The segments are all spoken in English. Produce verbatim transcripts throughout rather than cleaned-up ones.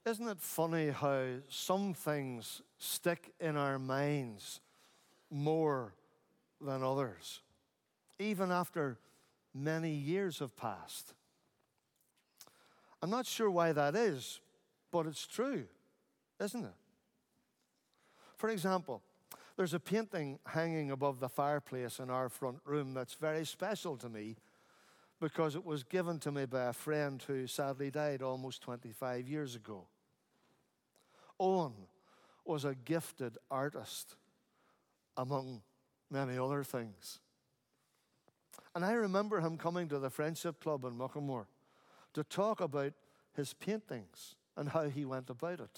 Isn't it funny how some things stick in our minds more than others, even after many years have passed? I'm not sure why that is, but it's true, isn't it? For example, there's a painting hanging above the fireplace in our front room that's very special to me because it was given to me by a friend who sadly died almost twenty-five years ago. Owen was a gifted artist, among many other things. And I remember him coming to the Friendship Club in Muckamore to talk about his paintings and how he went about it.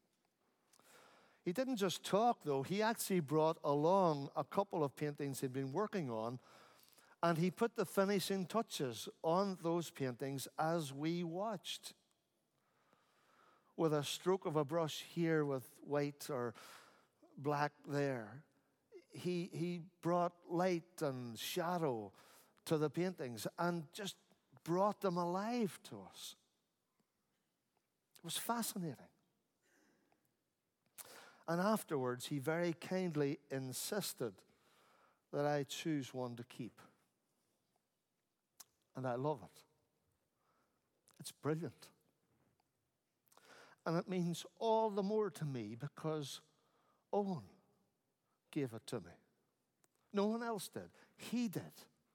He didn't just talk, though. He actually brought along a couple of paintings he'd been working on, and he put the finishing touches on those paintings as we watched. With a stroke of a brush here with white or black there, he, he brought light and shadow to the paintings and just brought them alive to us. It was fascinating. And afterwards, he very kindly insisted that I choose one to keep. And I love it. It's brilliant. And it means all the more to me because Owen gave it to me. No one else did. He did.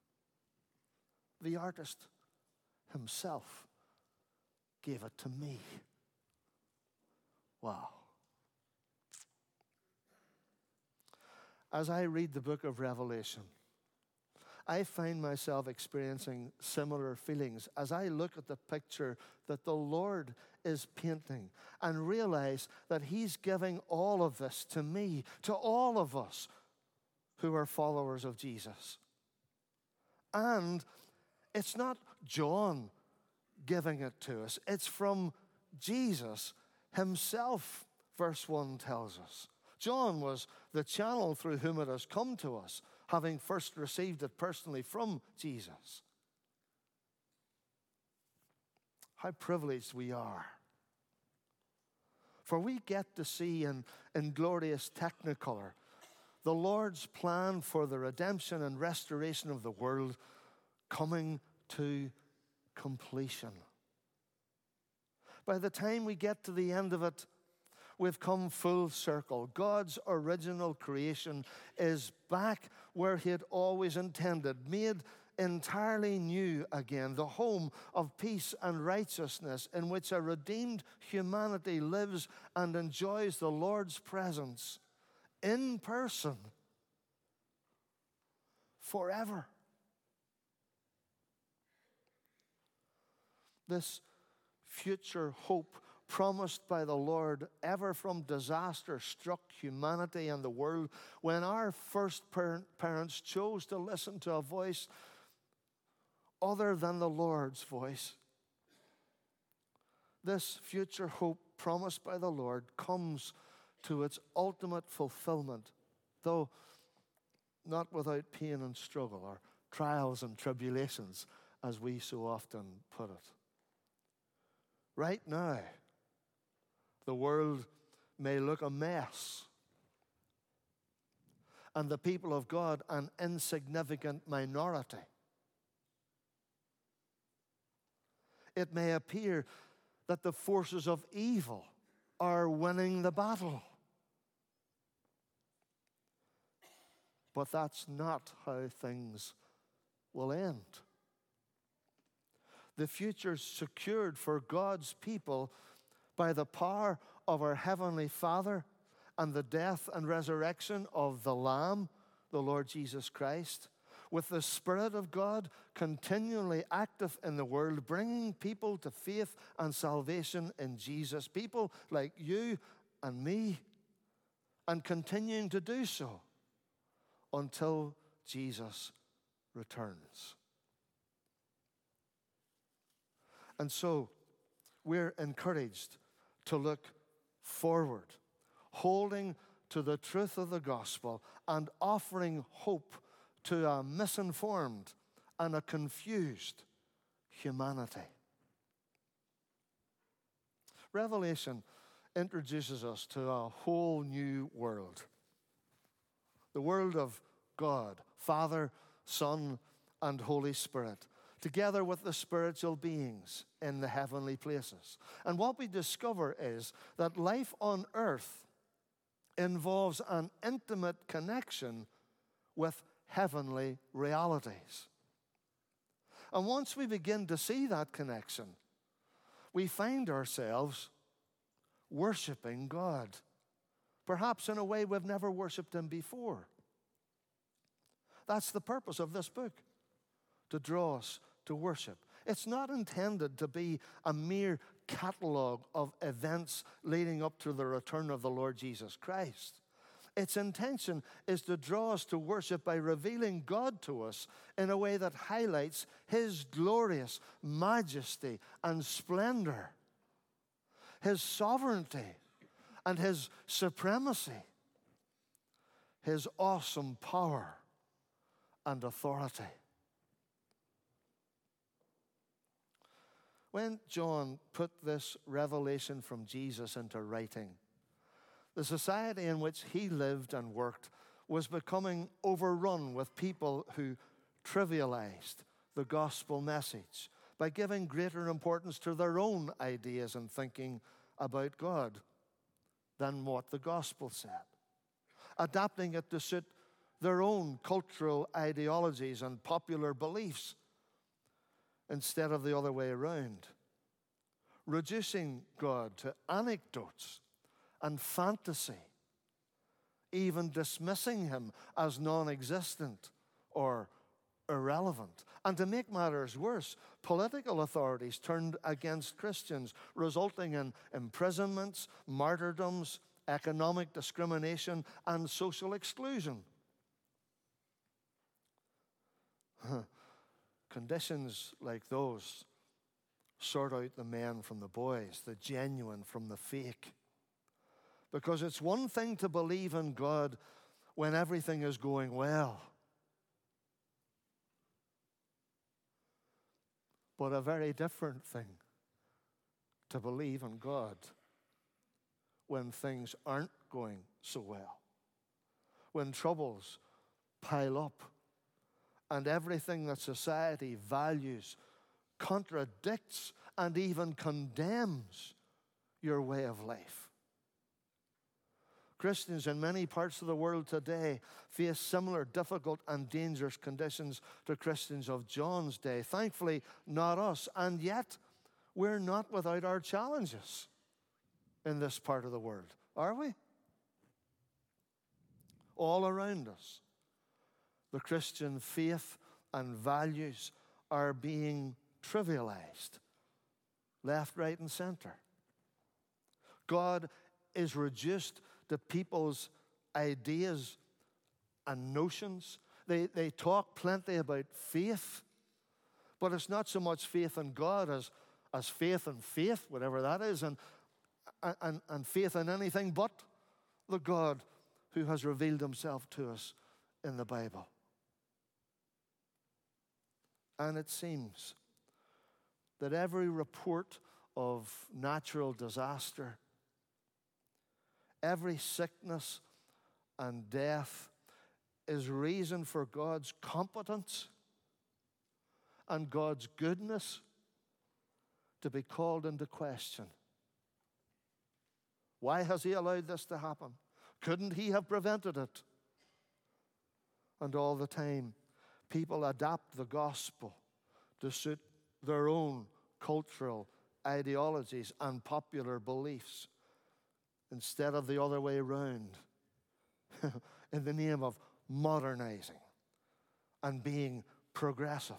The artist himself gave it to me. Wow. As I read the book of Revelation, I find myself experiencing similar feelings as I look at the picture that the Lord is painting and realize that He's giving all of this to me, to all of us who are followers of Jesus. And it's not John giving it to us. It's from Jesus Himself, verse one tells us. John was the channel through whom it has come to us, having first received it personally from Jesus. How privileged we are. For we get to see in, in glorious technicolor the Lord's plan for the redemption and restoration of the world coming to completion. By the time we get to the end of it, we've come full circle. God's original creation is back where He had always intended, made entirely new again, the home of peace and righteousness in which a redeemed humanity lives and enjoys the Lord's presence in person forever. This future hope promised by the Lord ever from disaster-struck humanity and the world, when our first parents chose to listen to a voice other than the Lord's voice. This future hope promised by the Lord comes to its ultimate fulfillment, though not without pain and struggle, or trials and tribulations, as we so often put it. Right now, the world may look a mess, and the people of God an insignificant minority. It may appear that the forces of evil are winning the battle. But that's not how things will end. The future's secured for God's people by the power of our Heavenly Father and the death and resurrection of the Lamb, the Lord Jesus Christ, with the Spirit of God continually active in the world, bringing people to faith and salvation in Jesus, people like you and me, and continuing to do so until Jesus returns. And so we're encouraged to look forward, holding to the truth of the gospel and offering hope to a misinformed and a confused humanity. Revelation introduces us to a whole new world. The world of God, Father, Son, and Holy Spirit, together with the spiritual beings in the heavenly places. And what we discover is that life on earth involves an intimate connection with heavenly realities. And once we begin to see that connection, we find ourselves worshiping God, perhaps in a way we've never worshiped Him before. That's the purpose of this book, to draw us to worship. It's not intended to be a mere catalogue of events leading up to the return of the Lord Jesus Christ. Its intention is to draw us to worship by revealing God to us in a way that highlights His glorious majesty and splendor, His sovereignty and His supremacy, His awesome power and authority. When John put this revelation from Jesus into writing, the society in which he lived and worked was becoming overrun with people who trivialized the gospel message by giving greater importance to their own ideas and thinking about God than what the gospel said, adapting it to suit their own cultural ideologies and popular beliefs instead of the other way around, reducing God to anecdotes and fantasy, even dismissing Him as non-existent or irrelevant. And to make matters worse, political authorities turned against Christians, resulting in imprisonments, martyrdoms, economic discrimination, and social exclusion. Conditions like those sort out the men from the boys, the genuine from the fake. Because it's one thing to believe in God when everything is going well, but a very different thing to believe in God when things aren't going so well, when troubles pile up and everything that society values contradicts and even condemns your way of life. Christians in many parts of the world today face similar difficult and dangerous conditions to Christians of John's day. Thankfully, not us. And yet, we're not without our challenges in this part of the world, are we? All around us, the Christian faith and values are being trivialized, left, right, and center. God is reduced to people's ideas and notions. They, they talk plenty about faith, but it's not so much faith in God as, as faith in faith, whatever that is, and, and, and faith in anything but the God who has revealed Himself to us in the Bible. And it seems that every report of natural disaster, every sickness and death is reason for God's competence and God's goodness to be called into question. Why has He allowed this to happen? Couldn't He have prevented it? And all the time, people adapt the gospel to suit their own cultural ideologies and popular beliefs instead of the other way around, in the name of modernizing and being progressive.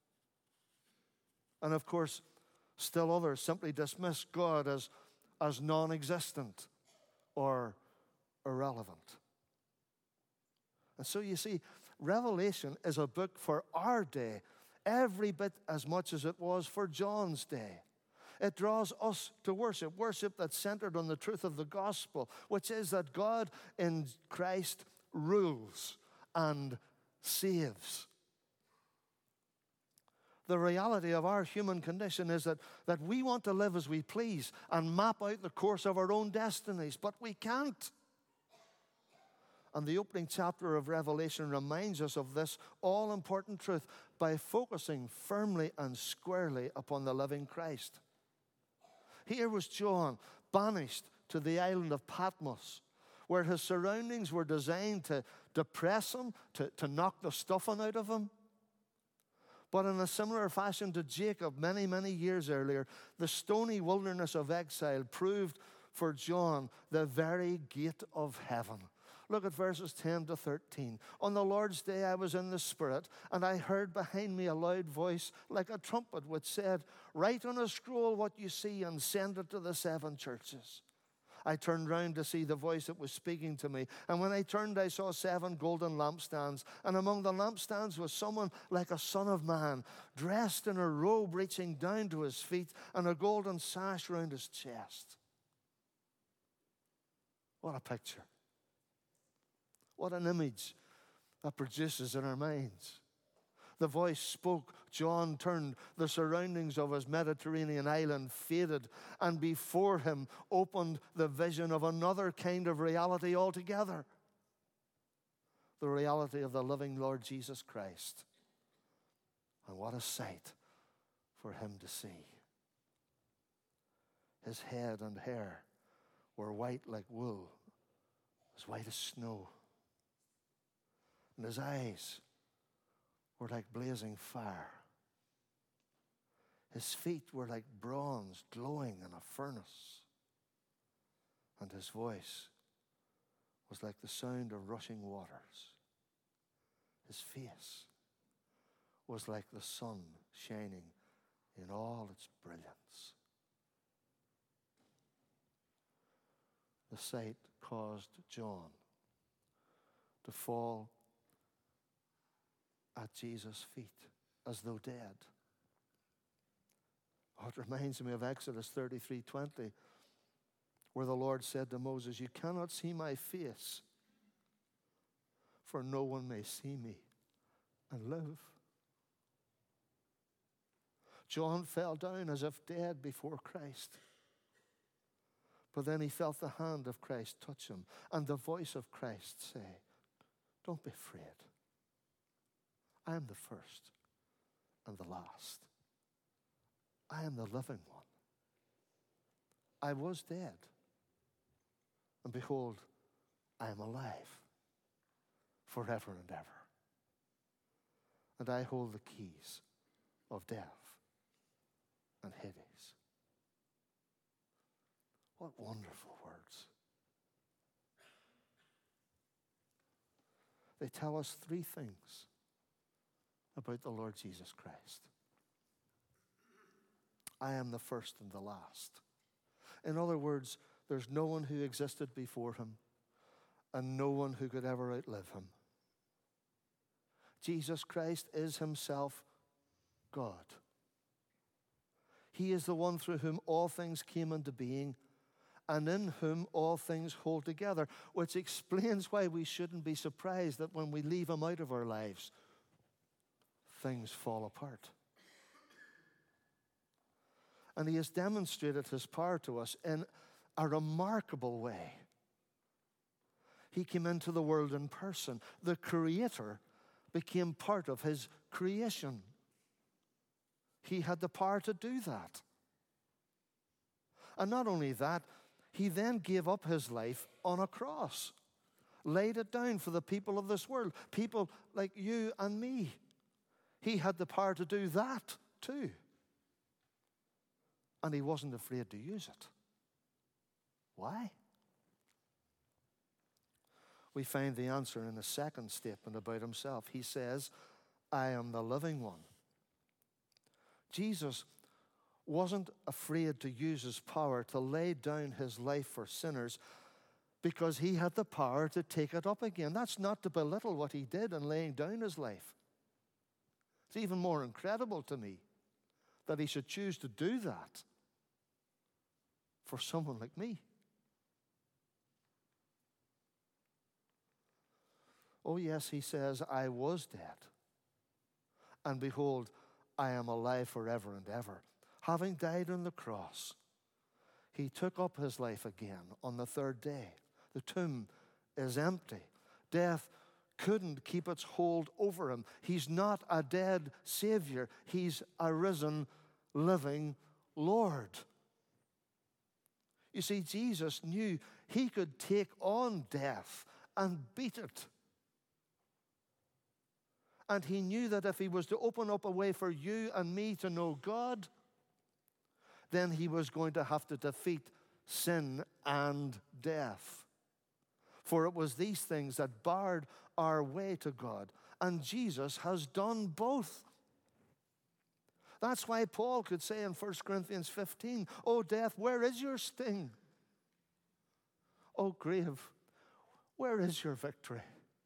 And of course, still others simply dismiss God as, as non-existent or irrelevant. And so you see, Revelation is a book for our day, every bit as much as it was for John's day. It draws us to worship, worship that's centered on the truth of the gospel, which is that God in Christ rules and saves. The reality of our human condition is that, that we want to live as we please and map out the course of our own destinies, but we can't. And the opening chapter of Revelation reminds us of this all-important truth by focusing firmly and squarely upon the living Christ. Here was John, banished to the island of Patmos, where his surroundings were designed to depress him, to, to knock the stuffing out of him. But in a similar fashion to Jacob many, many years earlier, the stony wilderness of exile proved for John the very gate of heaven. Look at verses ten to thirteen. On the Lord's day I was in the Spirit, and I heard behind me a loud voice like a trumpet, which said, "Write on a scroll what you see and send it to the seven churches." I turned round to see the voice that was speaking to me. And when I turned, I saw seven golden lampstands. And among the lampstands was someone like a son of man, dressed in a robe reaching down to his feet and a golden sash round his chest. What a picture. What an image that produces in our minds. The voice spoke. John turned. The surroundings of his Mediterranean island faded, and before him opened the vision of another kind of reality altogether. The reality of the living Lord Jesus Christ. And what a sight for him to see. His head and hair were white like wool, as white as snow. And his eyes were like blazing fire. His feet were like bronze glowing in a furnace. And his voice was like the sound of rushing waters. His face was like the sun shining in all its brilliance. The sight caused John to fall at Jesus' feet as though dead. Oh, it reminds me of Exodus thirty-three twenty, where the Lord said to Moses, "You cannot see my face, for no one may see me and live." John fell down as if dead before Christ. But then he felt the hand of Christ touch him and the voice of Christ say, "Don't be afraid. I am the first and the last. I am the living one. I was dead, and behold, I am alive forever and ever. And I hold the keys of death and Hades." What wonderful words. They tell us three things about the Lord Jesus Christ. I am the first and the last. In other words, there's no one who existed before him and no one who could ever outlive him. Jesus Christ is himself God. He is the one through whom all things came into being and in whom all things hold together, which explains why we shouldn't be surprised that when we leave him out of our lives, things fall apart. And he has demonstrated his power to us in a remarkable way. He came into the world in person. The Creator became part of his creation. He had the power to do that. And not only that, he then gave up his life on a cross, laid it down for the people of this world, people like you and me. He had the power to do that too. And he wasn't afraid to use it. Why? We find the answer in the second statement about himself. He says, "I am the living one." Jesus wasn't afraid to use his power to lay down his life for sinners because he had the power to take it up again. That's not to belittle what he did in laying down his life. It's even more incredible to me that he should choose to do that for someone like me. Oh yes, he says, "I was dead, and behold, I am alive forever and ever. Having died on the cross, he took up his life again on the third day. The tomb is empty. Death couldn't keep its hold over him. He's not a dead Savior. He's a risen, living Lord. You see, Jesus knew he could take on death and beat it. And he knew that if he was to open up a way for you and me to know God, then he was going to have to defeat sin and death. For it was these things that barred our way to God. And Jesus has done both. That's why Paul could say in First Corinthians fifteen, "O death, where is your sting? O grave, where is your victory?"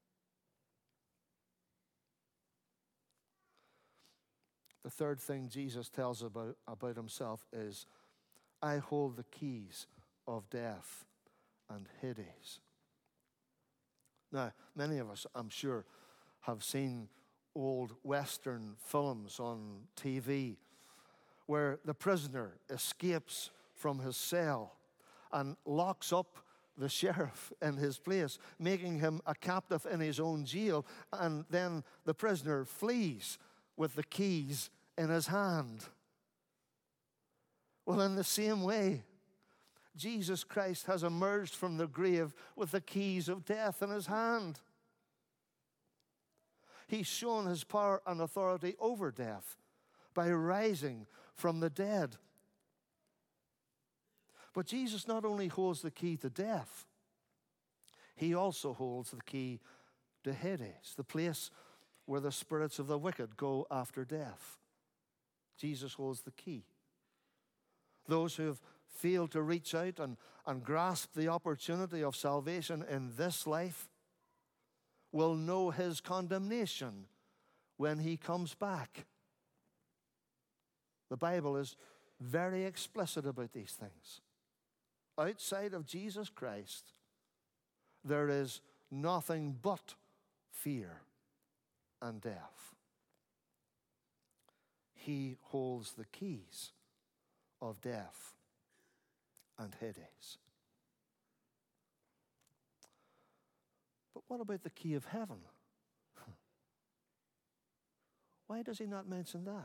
The third thing Jesus tells about, about himself is, "I hold the keys of death and Hades." Now, many of us, I'm sure, have seen old Western films on T V where the prisoner escapes from his cell and locks up the sheriff in his place, making him a captive in his own jail, and then the prisoner flees with the keys in his hand. Well, in the same way, Jesus Christ has emerged from the grave with the keys of death in his hand. He's shown his power and authority over death by rising from the dead. But Jesus not only holds the key to death, he also holds the key to Hades, the place where the spirits of the wicked go after death. Jesus holds the key. Those who have failed to reach out and, and grasp the opportunity of salvation in this life will know his condemnation when he comes back. The Bible is very explicit about these things. Outside of Jesus Christ, there is nothing but fear and death. He holds the keys of death and Hades. But what about the key of heaven? Why does he not mention that?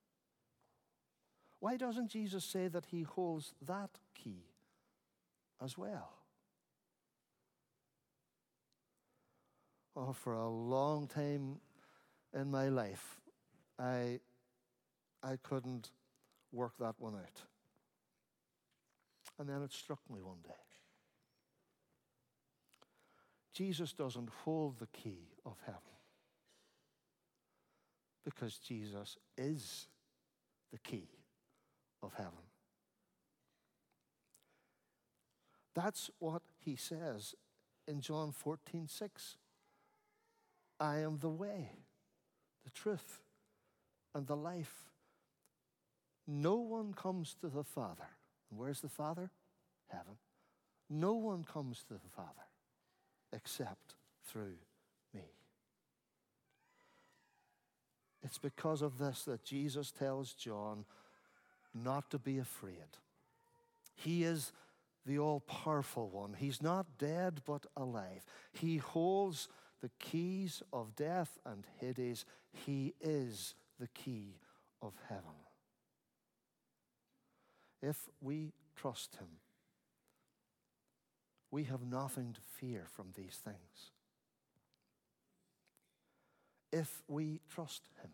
Why doesn't Jesus say that he holds that key as well? Oh, for a long time in my life, I, I couldn't work that one out. And then it struck me one day. Jesus doesn't hold the key of heaven because Jesus is the key of heaven. That's what he says in John fourteen six. I am the way, the truth, and the life. No one comes to the Father. And where's the Father? Heaven. No one comes to the Father except through me. It's because of this that Jesus tells John not to be afraid. He is the all-powerful one. He's not dead but alive. He holds the keys of death and Hades. He is the key of heaven. If we trust him, we have nothing to fear from these things. If we trust him,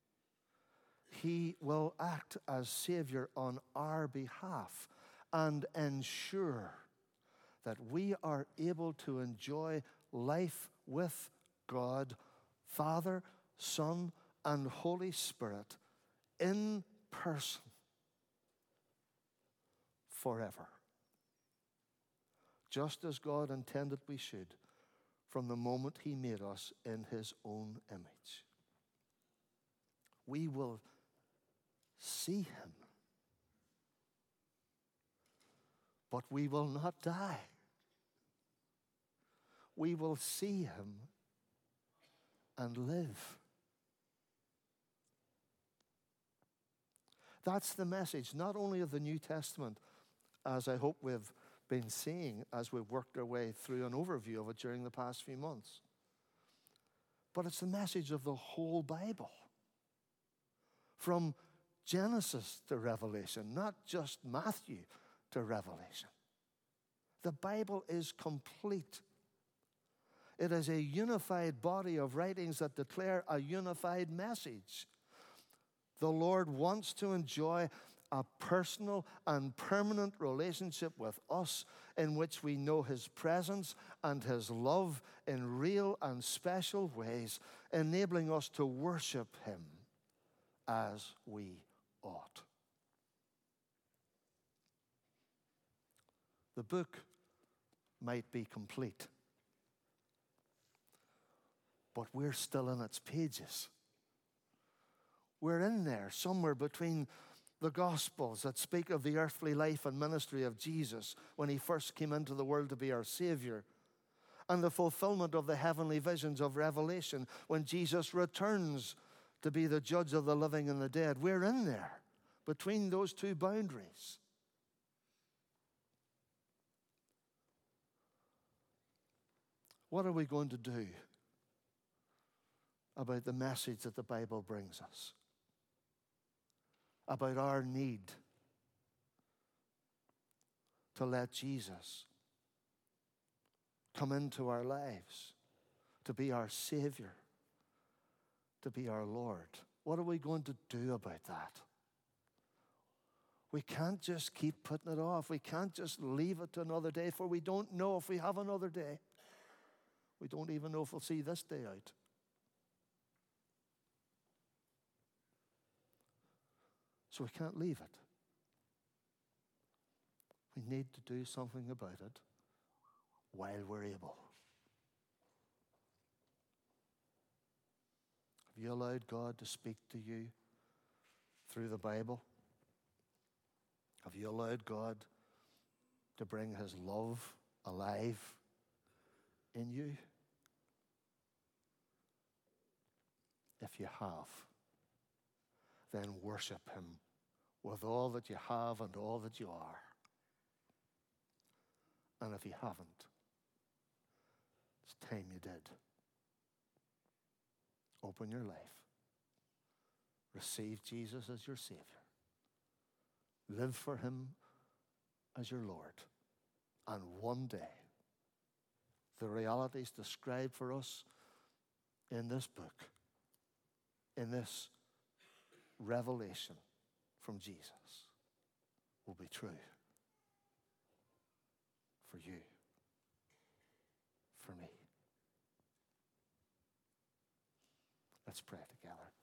he will act as Savior on our behalf and ensure that we are able to enjoy life with God, Father, Son, and Holy Spirit in person forever. Just as God intended we should from the moment he made us in his own image. We will see him, but we will not die. We will see him and live. That's the message, not only of the New Testament, as I hope we've been seeing as we've worked our way through an overview of it during the past few months, but it's the message of the whole Bible. From Genesis to Revelation, not just Matthew to Revelation. The Bible is complete. It is a unified body of writings that declare a unified message. The Lord wants to enjoy a personal and permanent relationship with us in which we know His presence and His love in real and special ways, enabling us to worship Him as we ought. The book might be complete, but we're still in its pages. We're in there somewhere between the Gospels that speak of the earthly life and ministry of Jesus when He first came into the world to be our Savior, and the fulfillment of the heavenly visions of Revelation when Jesus returns to be the judge of the living and the dead. We're in there between those two boundaries. What are we going to do about the message that the Bible brings us? About our need to let Jesus come into our lives, to be our Savior, to be our Lord. What are we going to do about that? We can't just keep putting it off. We can't just leave it to another day, for we don't know if we have another day. We don't even know if we'll see this day out. So we can't leave it. We need to do something about it while we're able. Have you allowed God to speak to you through the Bible? Have you allowed God to bring His love alive in you? If you have, then worship Him with all that you have and all that you are. And if you haven't, it's time you did. Open your life. Receive Jesus as your Savior. Live for Him as your Lord. And one day, the realities described for us in this book, in this revelation from Jesus, will be true for you, for me. Let's pray together.